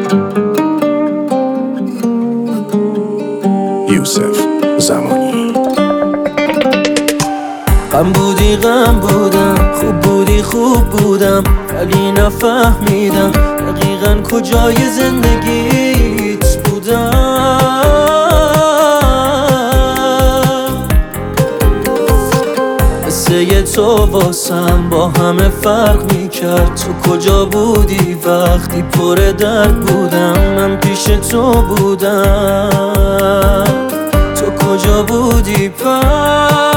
یوسف زمانی. غم بودی غم بودم، خوب بودی خوب بودم، ولی نفهمیدم دقیقاً کجای زندگیت بودم. قصه تو واسم با همه فرق میکرد. تو کجا بودی وقتی پر درد بودم؟ من پیش تو بودم، تو کجا بودی پس؟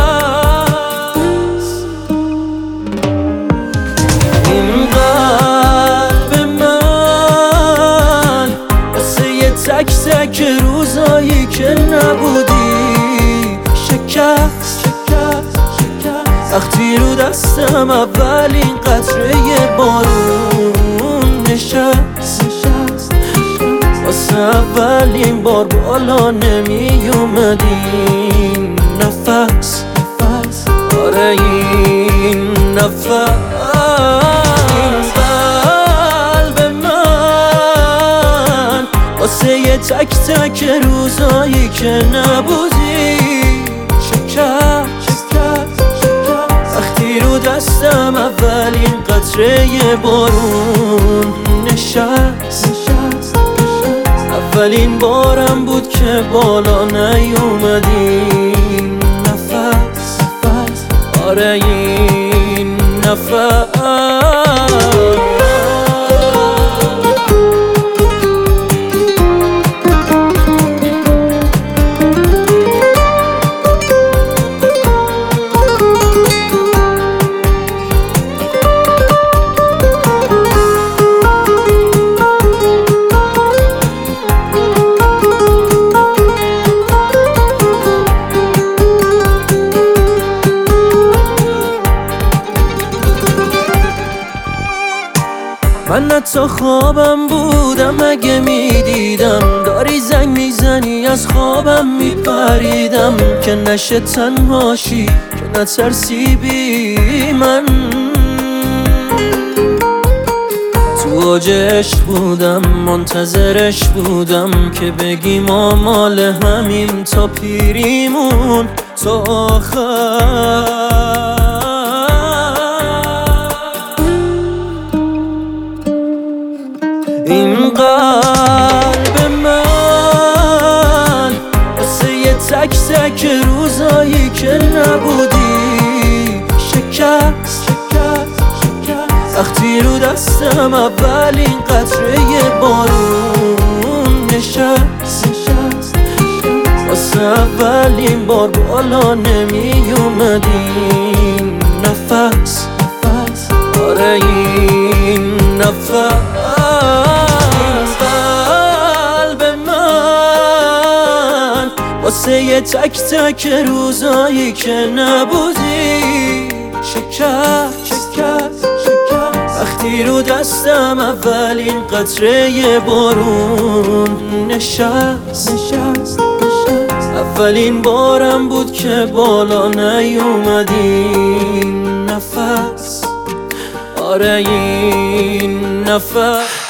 این قلب من واسه تک تک روزایی که نبودی شکست. وقتی رو دستم اولین قطره بارون نشست، واسه اولین بار بالا نمی اومدیم نفس. آره این نفس. این قلب من واسه تک تک روزایی که نبودی شکست. وقتی رو دستم اولین قطره بارون نشست، اولین بارم بود که بالا نیومدیم نفس. آره این نفس. من حتی خوابم بودم اگه میدیدم داری زنگ میزنی از خوابم میپریدم که نشه تنهاشی، که نترسی بی من. تو اوج عشق بودم منتظرش بودم که بگیم آمال همیم تا پیریمون تا آخر. این قلب من واسه تک تک روزایی که نبودی شکست. وقتی رو دستم اولین قطره بارون نشست، واسه اولین بار بالا نمی اومدیم نفس. آره این نفس. واسه تک تک روزایی که نبودی شکست. وقتی رو دستم اولین قطره بارون نشست، اولین بارم بود که بالا نیومدیم نفس. آره این نفس.